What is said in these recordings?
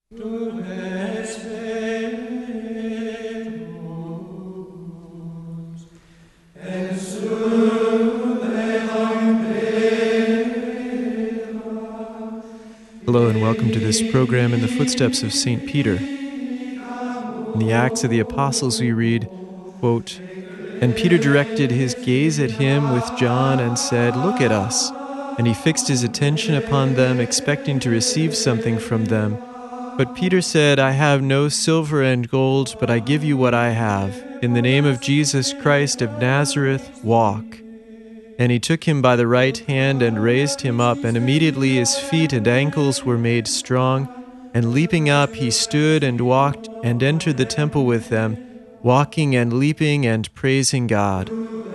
Hello and welcome to this program in the footsteps of St. Peter. In the Acts of the Apostles we read, quote, "And Peter directed his gaze at him with John and said, 'Look at us.' And he fixed his attention upon them, expecting to receive something from them. But Peter said, 'I have no silver and gold, but I give you what I have. In the name of Jesus Christ of Nazareth, walk.' And he took him by the right hand and raised him up, and immediately his feet and ankles were made strong. And leaping up, he stood and walked and entered the temple with them, walking and leaping and praising God."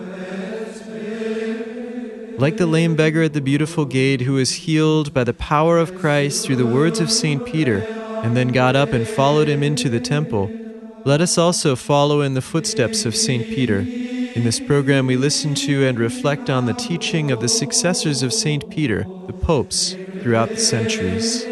Like the lame beggar at the beautiful gate who was healed by the power of Christ through the words of St. Peter, and then got up and followed him into the temple, let us also follow in the footsteps of St. Peter. In this program, we listen to and reflect on the teaching of the successors of St. Peter, the popes, throughout the centuries.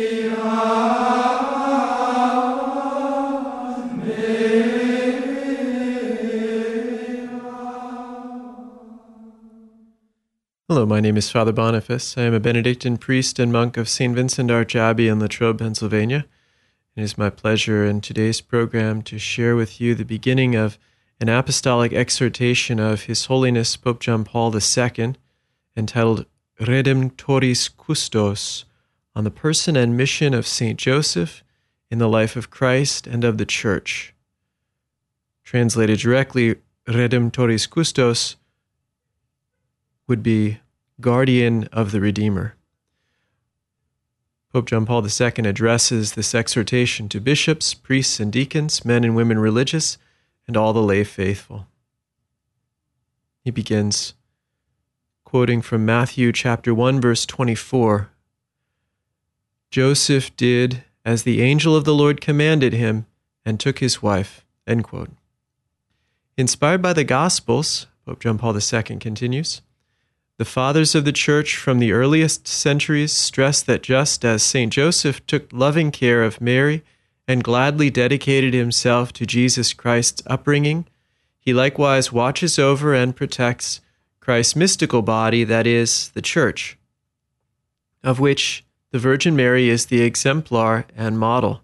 Hello, my name is Father Boniface. I am a Benedictine priest and monk of St. Vincent Arch Abbey in Latrobe, Pennsylvania. It is my pleasure in today's program to share with you the beginning of an apostolic exhortation of His Holiness Pope John Paul II, entitled Redemptoris Custos, on the person and mission of St. Joseph in the life of Christ and of the Church. Translated directly, Redemptoris Custos would be guardian of the Redeemer. Pope John Paul II addresses this exhortation to bishops, priests, and deacons, men and women religious, and all the lay faithful. He begins quoting from Matthew chapter 1, verse 24. "Joseph did as the angel of the Lord commanded him and took his wife." End quote. Inspired by the Gospels, Pope John Paul II continues, "The fathers of the Church from the earliest centuries stress that just as St. Joseph took loving care of Mary and gladly dedicated himself to Jesus Christ's upbringing, he likewise watches over and protects Christ's mystical body, that is, the Church, of which the Virgin Mary is the exemplar and model.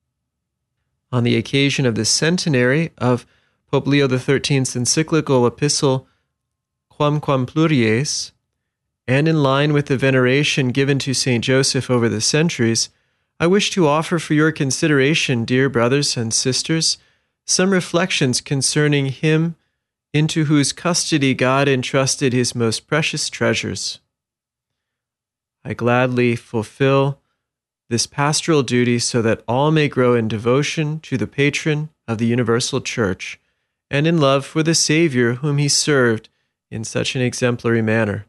On the occasion of the centenary of Pope Leo XIII's encyclical epistle Quamquam Pluries, and in line with the veneration given to St. Joseph over the centuries, I wish to offer for your consideration, dear brothers and sisters, some reflections concerning him into whose custody God entrusted his most precious treasures. I gladly fulfill this pastoral duty so that all may grow in devotion to the patron of the universal Church and in love for the Savior whom he served in such an exemplary manner.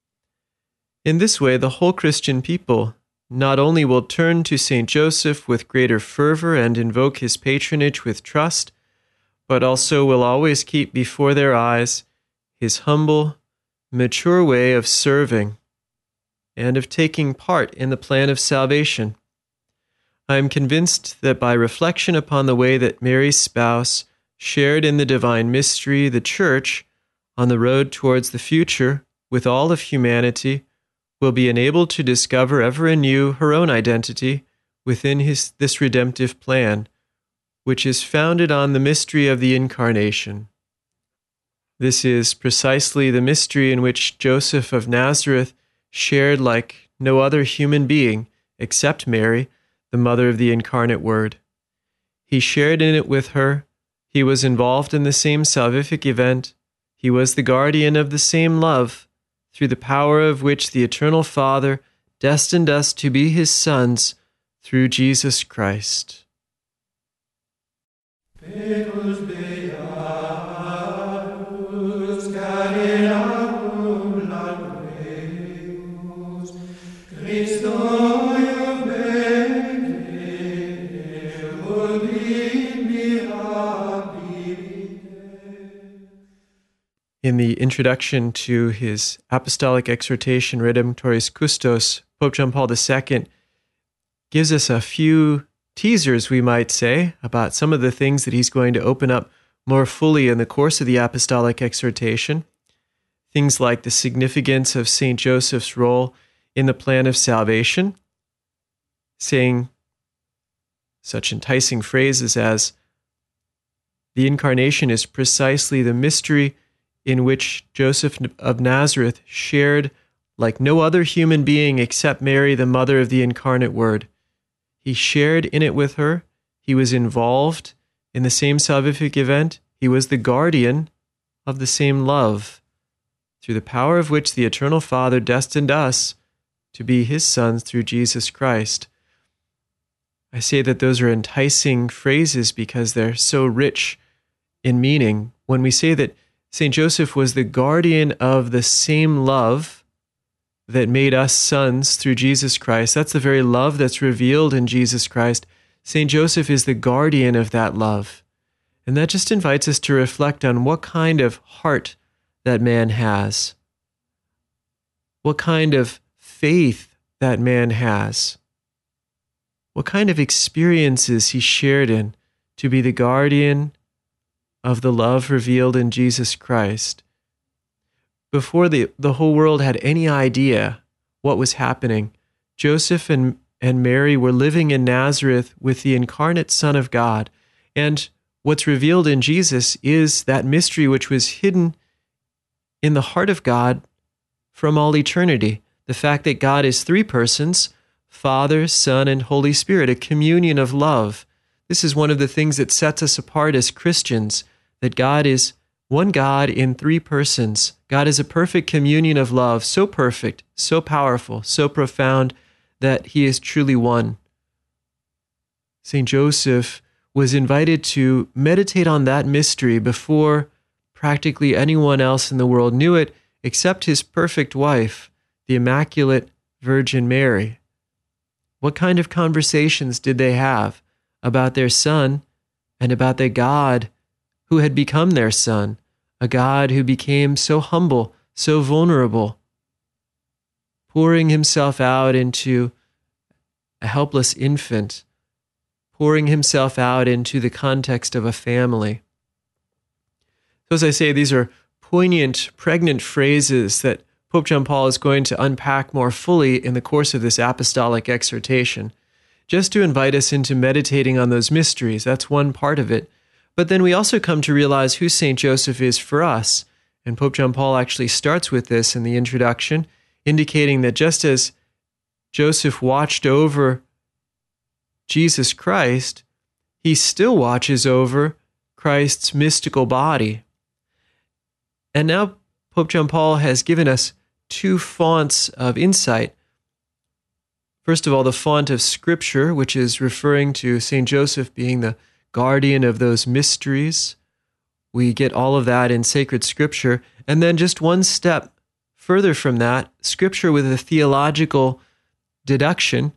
In this way, the whole Christian people not only will turn to St. Joseph with greater fervor and invoke his patronage with trust, but also will always keep before their eyes his humble, mature way of serving and of taking part in the plan of salvation. I am convinced that by reflection upon the way that Mary's spouse shared in the divine mystery, the Church, on the road towards the future with all of humanity, will be enabled to discover ever anew her own identity within this redemptive plan, which is founded on the mystery of the Incarnation. This is precisely the mystery in which Joseph of Nazareth shared like no other human being except Mary, the mother of the incarnate Word. He shared in it with her. He was involved in the same salvific event. He was the guardian of the same love, through the power of which the Eternal Father destined us to be his sons through Jesus Christ. In the introduction to his apostolic exhortation, Redemptoris Custos, Pope John Paul II gives us a few teasers, we might say, about some of the things that he's going to open up more fully in the course of the apostolic exhortation. Things like the significance of St. Joseph's role in the plan of salvation, saying such enticing phrases as, the incarnation is precisely the mystery in which Joseph of Nazareth shared like no other human being except Mary, the mother of the incarnate Word. He shared in it with her. He was involved in the same salvific event. He was the guardian of the same love, through the power of which the Eternal Father destined us to be His sons through Jesus Christ. I say that those are enticing phrases because they're so rich in meaning. When we say that St. Joseph was the guardian of the same love that made us sons through Jesus Christ, that's the very love that's revealed in Jesus Christ. St. Joseph is the guardian of that love. And that just invites us to reflect on what kind of heart that man has, what kind of faith that man has, what kind of experiences he shared in to be the guardian of the love revealed in Jesus Christ. Before the whole world had any idea what was happening, Joseph and Mary were living in Nazareth with the incarnate Son of God. And what's revealed in Jesus is that mystery which was hidden in the heart of God from all eternity. The fact that God is three persons, Father, Son, and Holy Spirit, a communion of love. This is one of the things that sets us apart as Christians, that God is one God in three persons. God is a perfect communion of love, so perfect, so powerful, so profound that He is truly one. St. Joseph was invited to meditate on that mystery before practically anyone else in the world knew it, except his perfect wife, the Immaculate Virgin Mary. What kind of conversations did they have about their son and about the God who had become their son, a God who became so humble, so vulnerable, pouring Himself out into a helpless infant, pouring Himself out into the context of a family? So as I say, these are poignant, pregnant phrases that Pope John Paul is going to unpack more fully in the course of this apostolic exhortation, just to invite us into meditating on those mysteries. That's one part of it. But then we also come to realize who St. Joseph is for us. And Pope John Paul actually starts with this in the introduction, indicating that just as Joseph watched over Jesus Christ, he still watches over Christ's mystical body. And now Pope John Paul has given us two fonts of insight. First of all, the font of Scripture, which is referring to St. Joseph being the guardian of those mysteries. We get all of that in sacred Scripture. And then just one step further from that, Scripture with a theological deduction.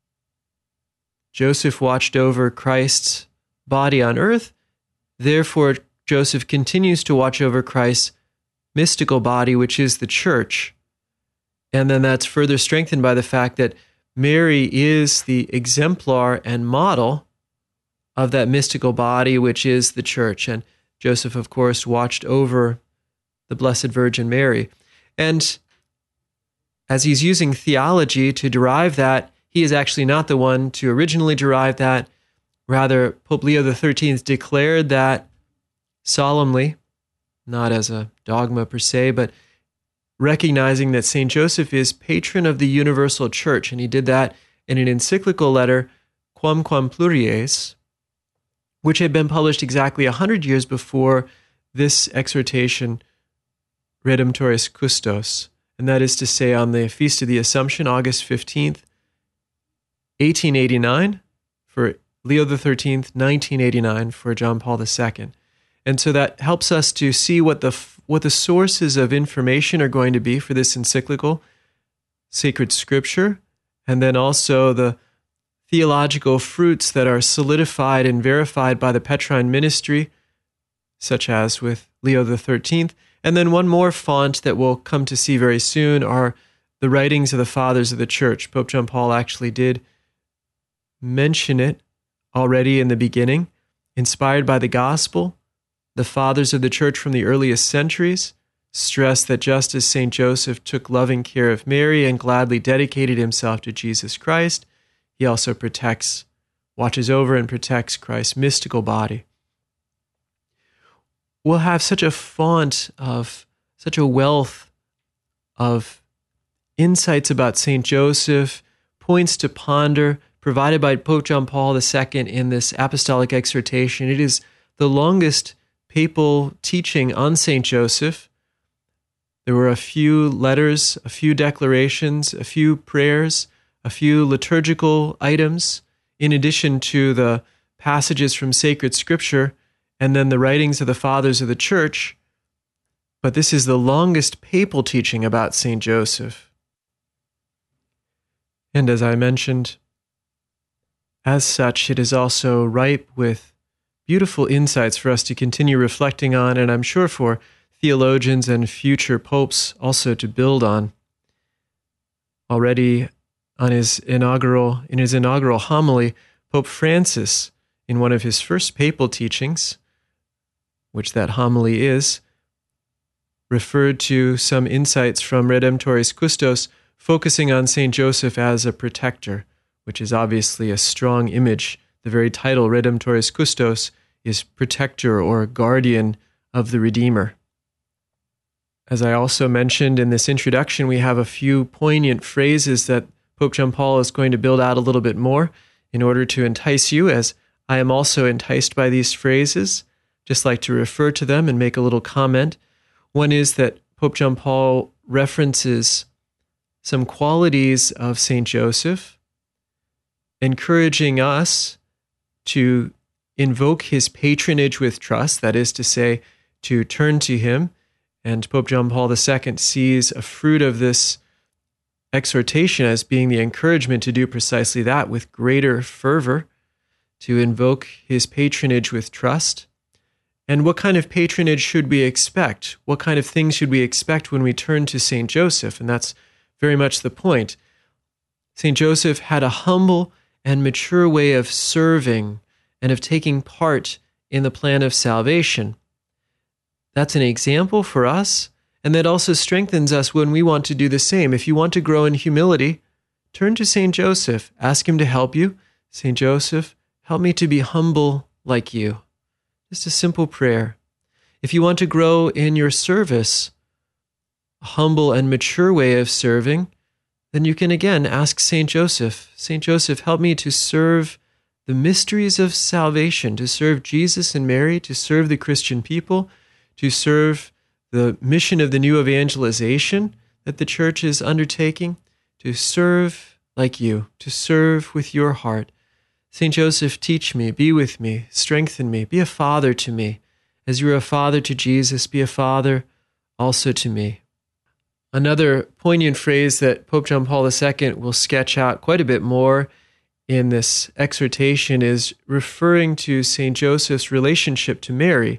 Joseph watched over Christ's body on earth. Therefore, Joseph continues to watch over Christ's mystical body, which is the church. And then that's further strengthened by the fact that Mary is the exemplar and model of that mystical body, which is the church. And Joseph, of course, watched over the Blessed Virgin Mary. And as he's using theology to derive that, he is actually not the one to originally derive that. Rather, Pope Leo XIII declared that solemnly, not as a dogma per se, but recognizing that St. Joseph is patron of the universal church. And he did that in an encyclical letter, Quamquam Pluries, which had been published exactly 100 years before this exhortation, Redemptoris Custos, and that is to say on the Feast of the Assumption, August 15th, 1889 for Leo XIII, 1989 for John Paul II. And so that helps us to see what the sources of information are going to be for this encyclical, sacred Scripture, and then also the theological fruits that are solidified and verified by the Petrine ministry, such as with Leo XIII. And then one more font that we'll come to see very soon are the writings of the Fathers of the Church. Pope John Paul actually did mention it already in the beginning, inspired by the gospel, the fathers of the church from the earliest centuries stressed that just as St. Joseph took loving care of Mary and gladly dedicated himself to Jesus Christ, he also watches over and protects Christ's mystical body. We'll have such a font of, such a wealth of insights about St. Joseph, points to ponder, provided by Pope John Paul II in this apostolic exhortation. It is the longest papal teaching on St. Joseph. There were a few letters, a few declarations, a few prayers, a few liturgical items, in addition to the passages from sacred scripture, and then the writings of the fathers of the church. But this is the longest papal teaching about St. Joseph. And as I mentioned, as such, it is also ripe with beautiful insights for us to continue reflecting on, and I'm sure for theologians and future popes also to build on. Already in his inaugural homily, Pope Francis, in one of his first papal teachings, which that homily is, referred to some insights from Redemptoris Custos, focusing on St. Joseph as a protector, which is obviously a strong image. The very title, Redemptoris Custos, is protector or guardian of the Redeemer. As I also mentioned in this introduction, we have a few poignant phrases that Pope John Paul is going to build out a little bit more in order to entice you, as I am also enticed by these phrases. Just like to refer to them and make a little comment. One is that Pope John Paul references some qualities of St. Joseph, encouraging us to invoke his patronage with trust, that is to say, to turn to him. And Pope John Paul II sees a fruit of this exhortation as being the encouragement to do precisely that with greater fervor, to invoke his patronage with trust. And what kind of patronage should we expect? What kind of things should we expect when we turn to St. Joseph? And that's very much the point. St. Joseph had a humble and mature way of serving and of taking part in the plan of salvation. That's an example for us, and that also strengthens us when we want to do the same. If you want to grow in humility, turn to St. Joseph. Ask him to help you. St. Joseph, help me to be humble like you. Just a simple prayer. If you want to grow in your service, a humble and mature way of serving, then you can again ask St. Joseph, St. Joseph, help me to serve the mysteries of salvation, to serve Jesus and Mary, to serve the Christian people, to serve the mission of the new evangelization that the church is undertaking, to serve like you, to serve with your heart. St. Joseph, teach me, be with me, strengthen me, be a father to me. As you are a father to Jesus, be a father also to me. Another poignant phrase that Pope John Paul II will sketch out quite a bit more in this exhortation is referring to St. Joseph's relationship to Mary.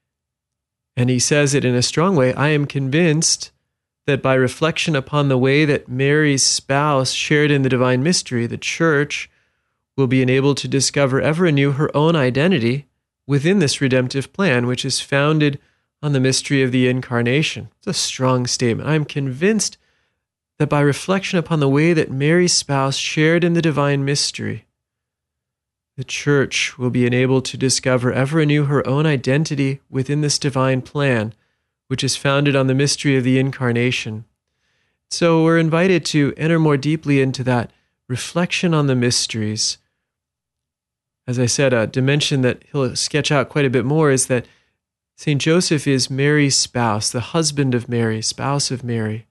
And he says it in a strong way. I am convinced that by reflection upon the way that Mary's spouse shared in the divine mystery, the Church will be enabled to discover ever anew her own identity within this redemptive plan, which is founded on the mystery of the Incarnation. It's a strong statement. I am convinced that by reflection upon the way that Mary's spouse shared in the divine mystery, the Church will be enabled to discover ever anew her own identity within this divine plan, which is founded on the mystery of the Incarnation. So we're invited to enter more deeply into that reflection on the mysteries. As I said, a dimension that he'll sketch out quite a bit more is that St. Joseph is Mary's spouse, the husband of Mary, spouse of Mary.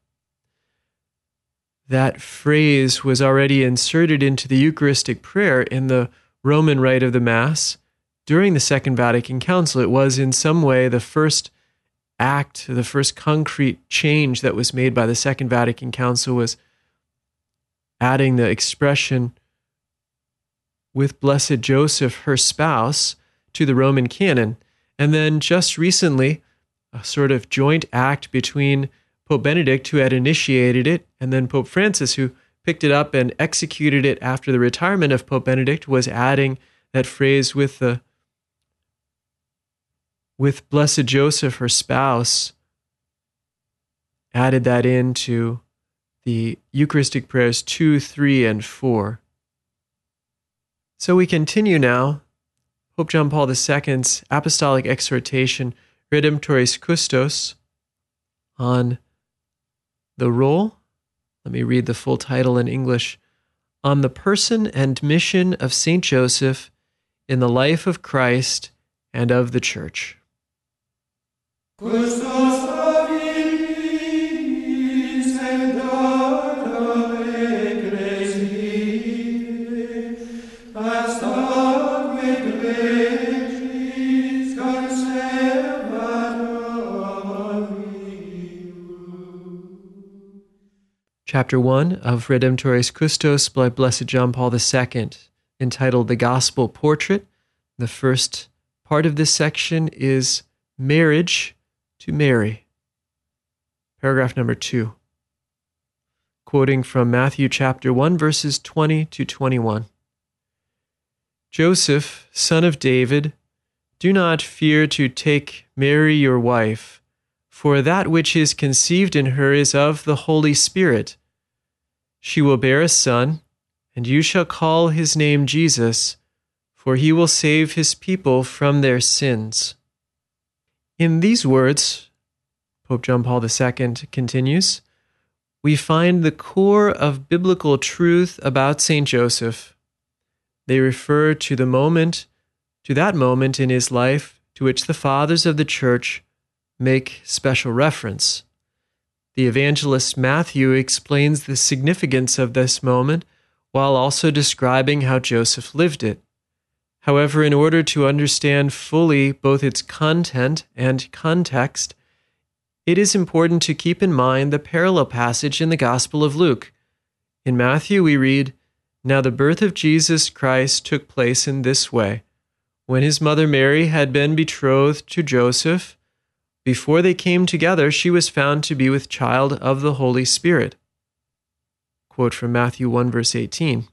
That phrase was already inserted into the Eucharistic prayer in the Roman rite of the Mass during the Second Vatican Council. It was in some way the first act, the first concrete change that was made by the Second Vatican Council was adding the expression with Blessed Joseph, her spouse, to the Roman canon. And then just recently, a sort of joint act between Pope Benedict, who had initiated it, and then Pope Francis, who picked it up and executed it after the retirement of Pope Benedict, was adding that phrase with Blessed Joseph, her spouse, added that into the Eucharistic prayers 2, 3, and 4. So we continue now. Pope John Paul II's apostolic exhortation, Redemptoris Custos, on the role, let me read the full title in English, on the person and mission of Saint Joseph in the life of Christ and of the Church. Chapter 1 of Redemptoris Custos by Blessed John Paul II, entitled The Gospel Portrait. The first part of this section is Marriage to Mary. Paragraph number 2. Quoting from Matthew chapter 1, verses 20 to 21. Joseph, son of David, do not fear to take Mary your wife, for that which is conceived in her is of the Holy Spirit. She will bear a son, and you shall call his name Jesus, for he will save his people from their sins. In these words, Pope John Paul II continues, we find the core of biblical truth about Saint Joseph. They refer to that moment in his life to which the fathers of the Church make special reference. The evangelist Matthew explains the significance of this moment while also describing how Joseph lived it. However, in order to understand fully both its content and context, it is important to keep in mind the parallel passage in the Gospel of Luke. In Matthew we read, "Now the birth of Jesus Christ took place in this way. When his mother Mary had been betrothed to Joseph, before they came together, she was found to be with child of the Holy Spirit." Quote from Matthew 1, verse 18.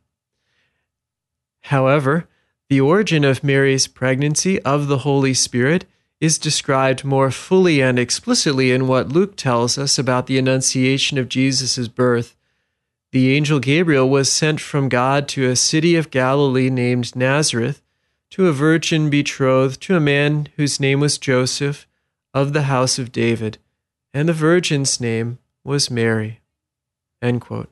However, the origin of Mary's pregnancy of the Holy Spirit is described more fully and explicitly in what Luke tells us about the Annunciation of Jesus' birth. The angel Gabriel was sent from God to a city of Galilee named Nazareth, to a virgin betrothed to a man whose name was Joseph, of the house of David, and the virgin's name was Mary. End quote.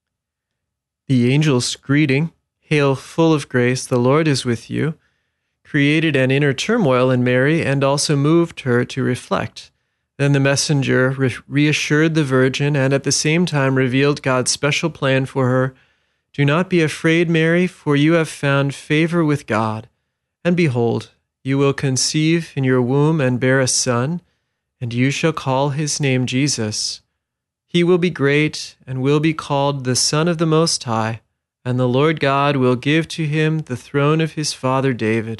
The angel's greeting, "Hail, full of grace, the Lord is with you," created an inner turmoil in Mary and also moved her to reflect. Then the messenger reassured the virgin and at the same time revealed God's special plan for her. "Do not be afraid, Mary, for you have found favor with God. And behold, you will conceive in your womb and bear a son, and you shall call his name Jesus. He will be great and will be called the Son of the Most High, and the Lord God will give to him the throne of his father David."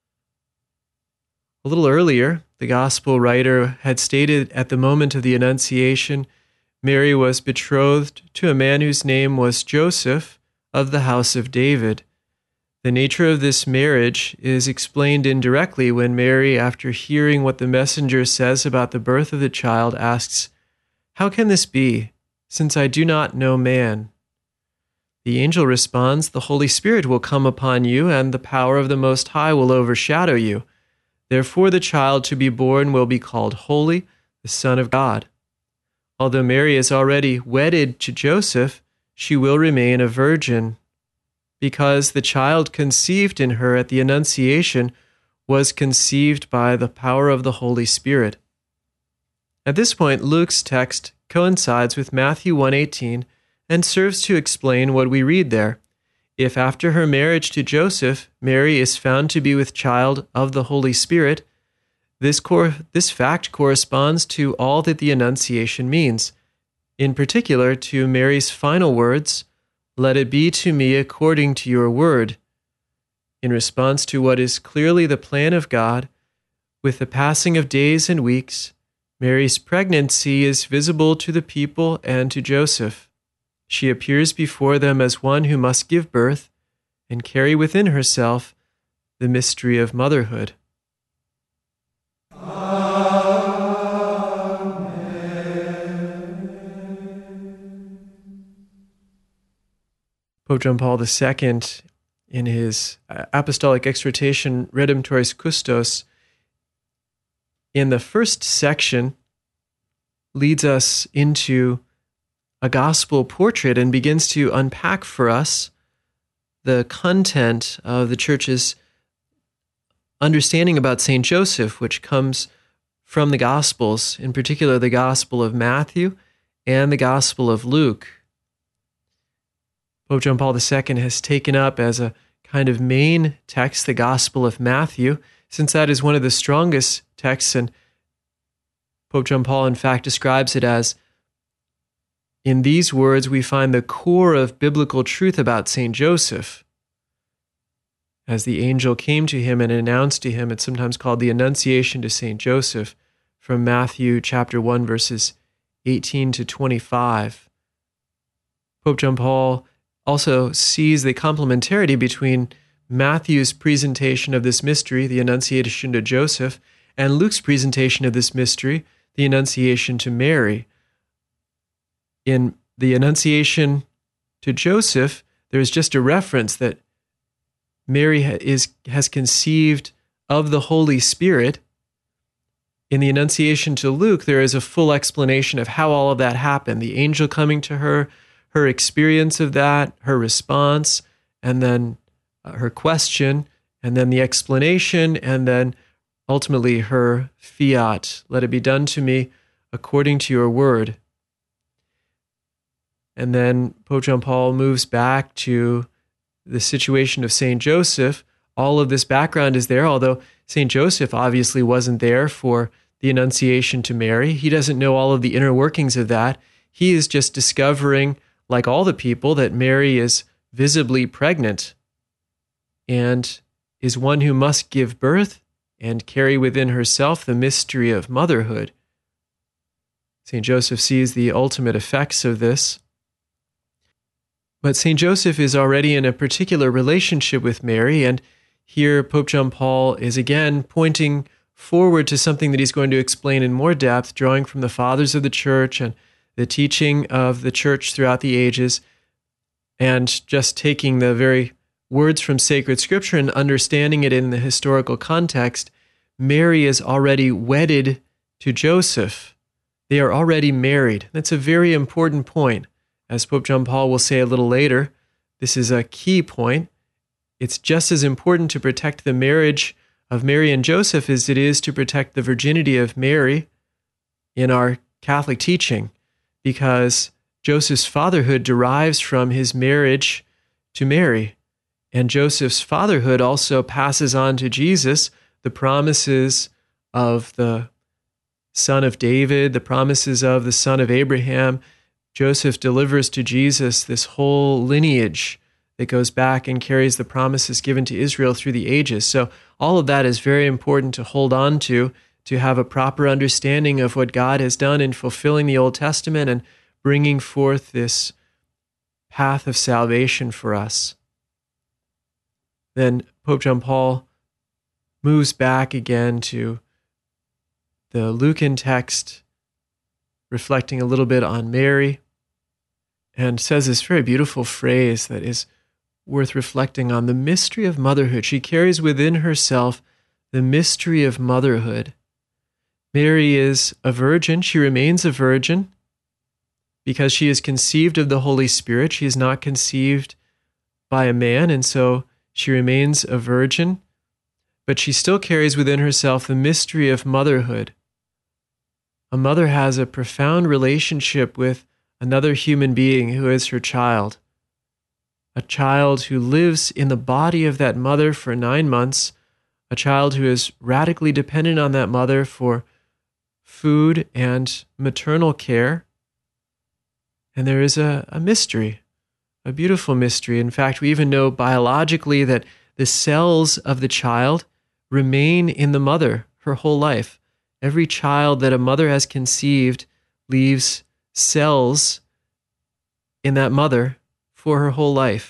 A little earlier, the Gospel writer had stated at the moment of the Annunciation, Mary was betrothed to a man whose name was Joseph of the house of David. The nature of this marriage is explained indirectly when Mary, after hearing what the messenger says about the birth of the child, asks, "How can this be, since I do not know man?" The angel responds, "The Holy Spirit will come upon you, and the power of the Most High will overshadow you. Therefore the child to be born will be called Holy, the Son of God." Although Mary is already wedded to Joseph, she will remain a virgin, because the child conceived in her at the Annunciation was conceived by the power of the Holy Spirit. At this point, Luke's text coincides with Matthew 1:18 and serves to explain what we read there. If after her marriage to Joseph, Mary is found to be with child of the Holy Spirit, this fact corresponds to all that the Annunciation means, in particular to Mary's final words, "Let it be to me according to your word." In response to what is clearly the plan of God, with the passing of days and weeks, Mary's pregnancy is visible to the people and to Joseph. She appears before them as one who must give birth and carry within herself the mystery of motherhood. Pope John Paul II, in his Apostolic Exhortation Redemptoris Custos, in the first section, leads us into a gospel portrait and begins to unpack for us the content of the Church's understanding about St. Joseph, which comes from the Gospels, in particular the Gospel of Matthew and the Gospel of Luke. Pope John Paul II has taken up as a kind of main text the Gospel of Matthew, since that is one of the strongest texts, and Pope John Paul, in fact, describes it as, in these words, we find the core of biblical truth about St. Joseph. As the angel came to him and announced to him, it's sometimes called the Annunciation to St. Joseph, from Matthew chapter 1, verses 18 to 25. Pope John Paul also sees the complementarity between Matthew's presentation of this mystery, the Annunciation to Joseph, and Luke's presentation of this mystery, the Annunciation to Mary. In the Annunciation to Joseph, there is just a reference that Mary has conceived of the Holy Spirit. In the Annunciation to Luke, there is a full explanation of how all of that happened, the angel coming to her, her experience of that, her response, and then her question, and then the explanation, and then ultimately her fiat, let it be done to me according to your word. And then Pope John Paul moves back to the situation of St. Joseph. All of this background is there, although St. Joseph obviously wasn't there for the Annunciation to Mary. He doesn't know all of the inner workings of that. He is just discovering, like all the people, that Mary is visibly pregnant and is one who must give birth and carry within herself the mystery of motherhood. St. Joseph sees the ultimate effects of this. But St. Joseph is already in a particular relationship with Mary, and here Pope John Paul is again pointing forward to something that he's going to explain in more depth, drawing from the Fathers of the Church and the teaching of the Church throughout the ages, and just taking the very words from sacred Scripture and understanding it in the historical context. Mary is already wedded to Joseph. They are already married. That's a very important point. As Pope John Paul will say a little later, this is a key point. It's just as important to protect the marriage of Mary and Joseph as it is to protect the virginity of Mary in our Catholic teaching, because Joseph's fatherhood derives from his marriage to Mary, and Joseph's fatherhood also passes on to Jesus the promises of the son of David, the promises of the son of Abraham. Joseph delivers to Jesus this whole lineage that goes back and carries the promises given to Israel through the ages. So all of that is very important to hold on to have a proper understanding of what God has done in fulfilling the Old Testament and bringing forth this path of salvation for us. Then Pope John Paul moves back again to the Lucan text, reflecting a little bit on Mary, and says this very beautiful phrase that is worth reflecting on: the mystery of motherhood. She carries within herself the mystery of motherhood. Mary is a virgin. She remains a virgin because she is conceived of the Holy Spirit. She is not conceived by a man, and so she remains a virgin, but she still carries within herself the mystery of motherhood. A mother has a profound relationship with another human being who is her child, a child who lives in the body of that mother for 9 months, a child who is radically dependent on that mother for food and maternal care. And there is a mystery, a beautiful mystery. In fact, we even know biologically that the cells of the child remain in the mother her whole life. Every child that a mother has conceived leaves cells in that mother for her whole life.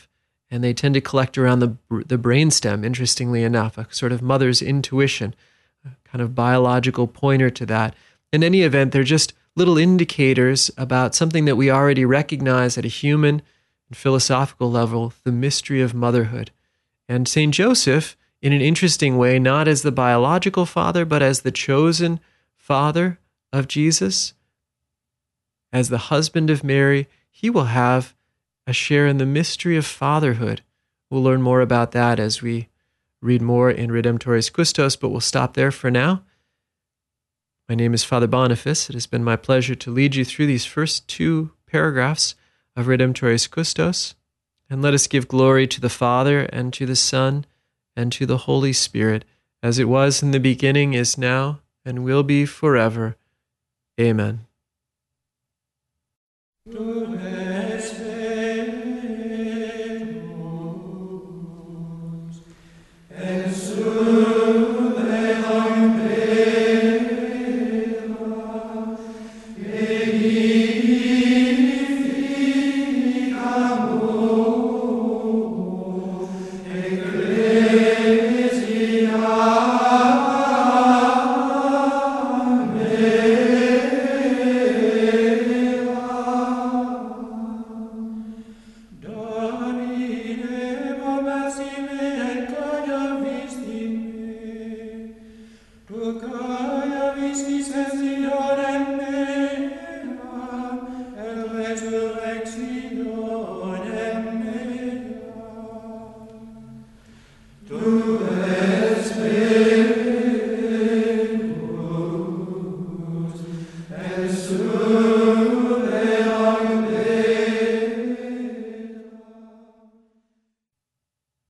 and they tend to collect around the brainstem, interestingly enough, a sort of mother's intuition, a kind of biological pointer to that. In any event, they're just little indicators about something that we already recognize at a human and philosophical level, the mystery of motherhood. And St. Joseph, in an interesting way, not as the biological father, but as the chosen father of Jesus, as the husband of Mary, he will have a share in the mystery of fatherhood. We'll learn more about that as we read more in Redemptoris Custos, but we'll stop there for now. My name is Father Boniface. It has been my pleasure to lead you through these first 2 paragraphs of Redemptoris Custos. And let us give glory to the Father, and to the Son, and to the Holy Spirit, as it was in the beginning, is now, and will be forever. Amen.